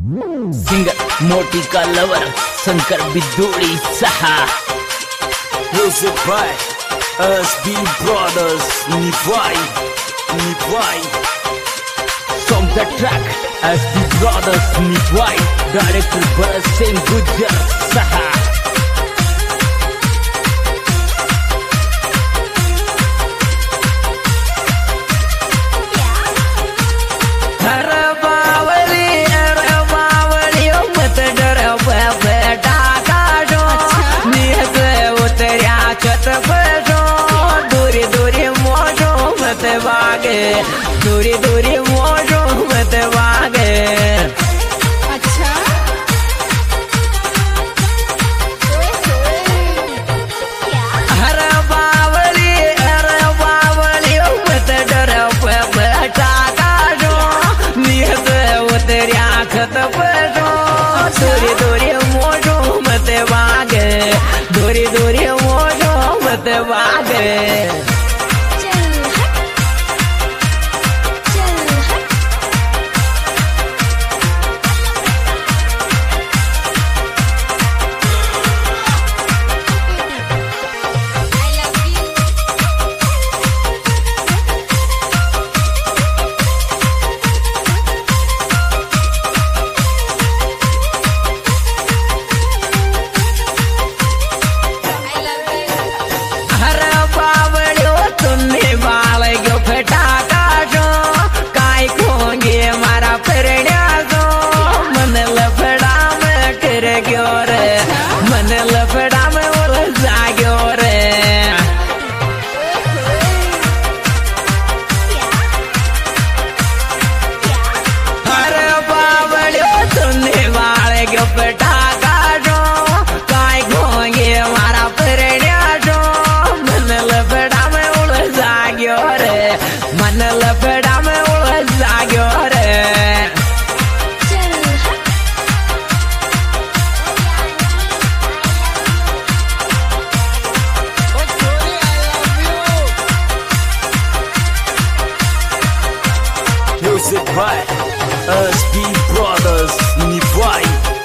Singer मोटी का lover Shankar Bidhuri सहा Music by SB Brothers Nivai From the track SB Brothers Nivai Director Bharat Singh Gujjar Saha दूरी दूरी मोजो मत वागे। अच्छा हर बावली मत डर बेटा काजो नियत उतरिया खत पजो दूरी दूरी मोजो मत वागे दूरी दूरी मोजो मत वागे। Music by SB Brothers Nivai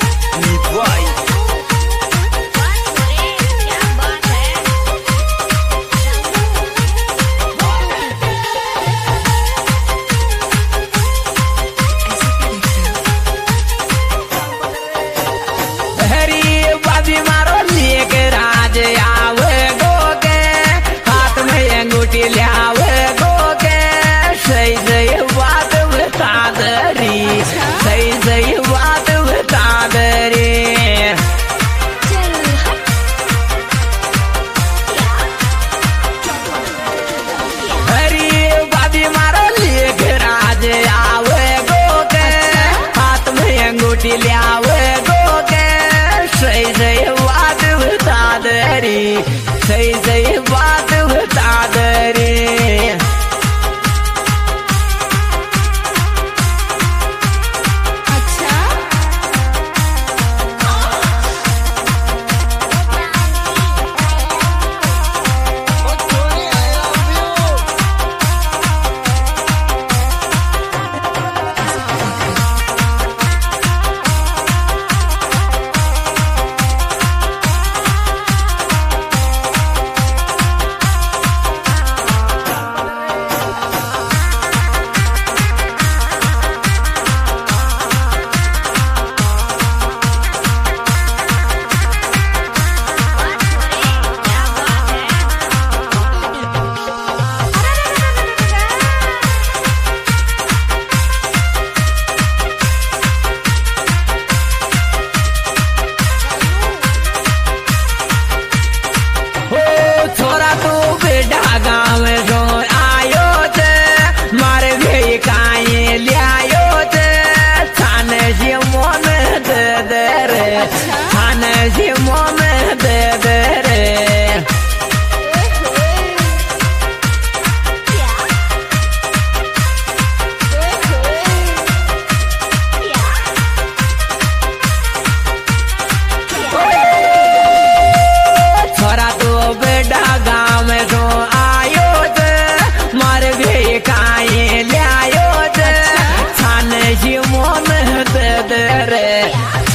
सही बात बता दे रे।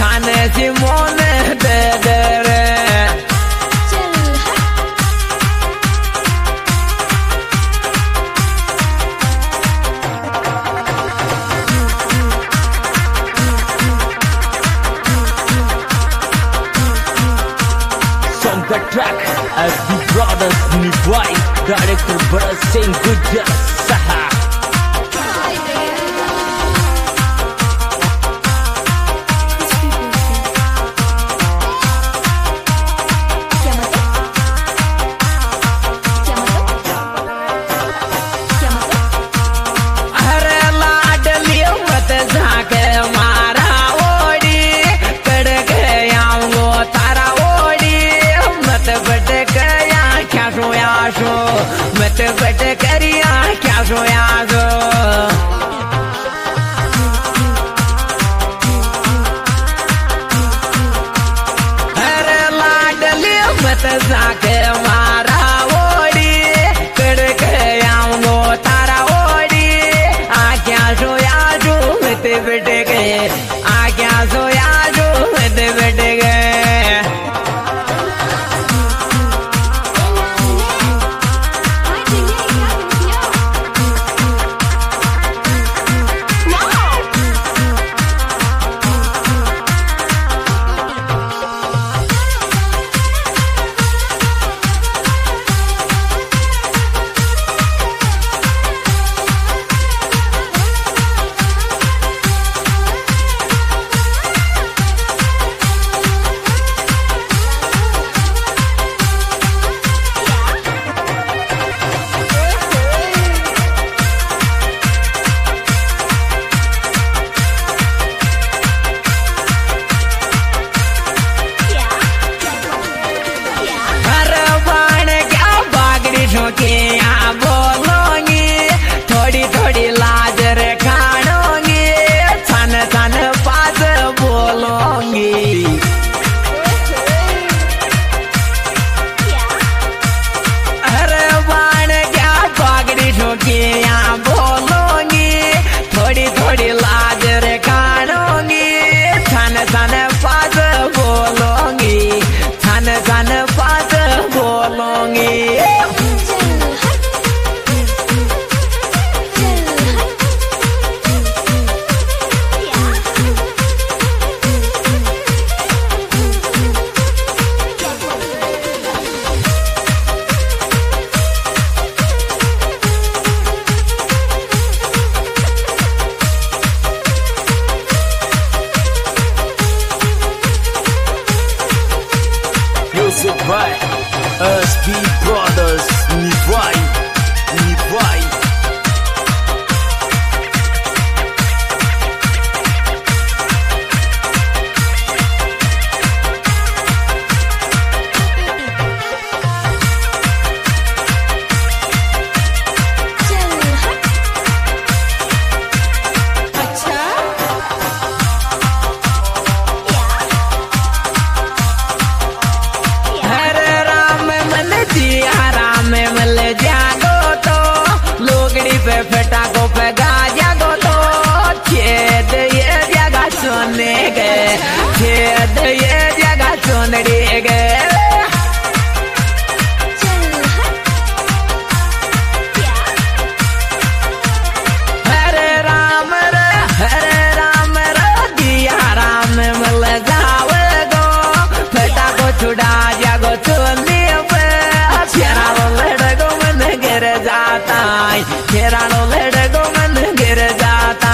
छान सी मोन दे दे रे चल हट On the track, SB Brothers Nivai, director Bharat Singh Gujjar Saha. क्या मतलब अरे लाडली मत झाके मारा ओडी कड़क आऊंगो तारा ओडी मत बट कया क्या सोया सो मत बट करिया क्या सोया सो अरे लाडली मत झाके मारा ओडी कड़क आऊंगो तारा ओडी आ क्या सोया जो मत बट गए आ क्या सोया जो मत बट गए हर बाण क्या बागड़ी ठोके यहाँ बोलोगी थोड़ी थोड़ी लाज रखानोगी छन छन पास बोलोगी हर बाण क्या बागड़ी ठोके यहाँ बोलोगी थोड़ी थोड़ी लाज रखानोगी छन छन पास बोलोगी छन छन पास बोलोगी Music by SB Brothers Nivai, Nivai. चल हट अच्छा हर राम मन जिया राम मल जागो तो लोगड़ी पे फटाको पे गा जागो तो खेद ये जगह सोने गए खेद ये जगह सोनड़ी गए चल हट हरे राम रे दिया राम मल जावे गो फटाको छुड़ा जागो चोली पे फेरा लड़गो मन गिर जाता फेरा लड़गो मन गिर जाता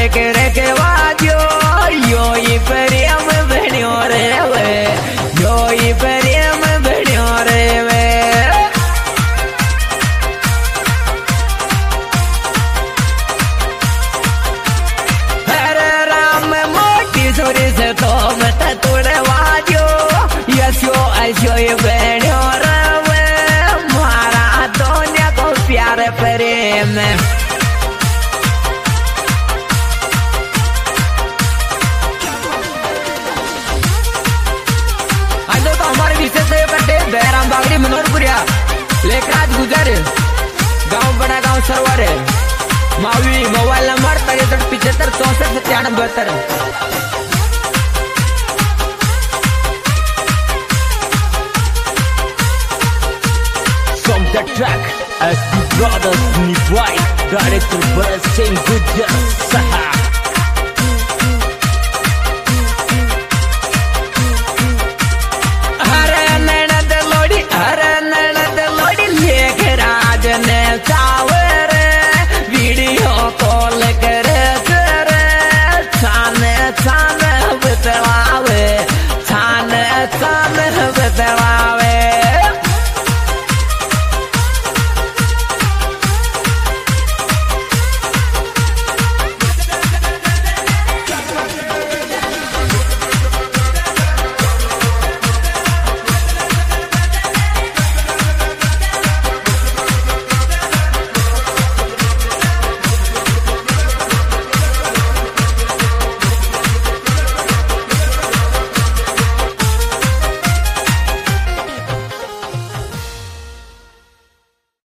के वाजो यो ही प्रेम बन्यो रे वे यो ही प्रेम बन्यो रे वे हरे राम मोटी छोरी से तो मत तोड़े वाजो यशो ऐशो ये बन्यो रे वे मारा दुनिया को प्यार प्रेम बैराम बागड़ी मनोहरपुरिया लेखराज गुजर गांव बड़ा गांव सरवर मावी मोबाइल नंबर 6375 64 97 72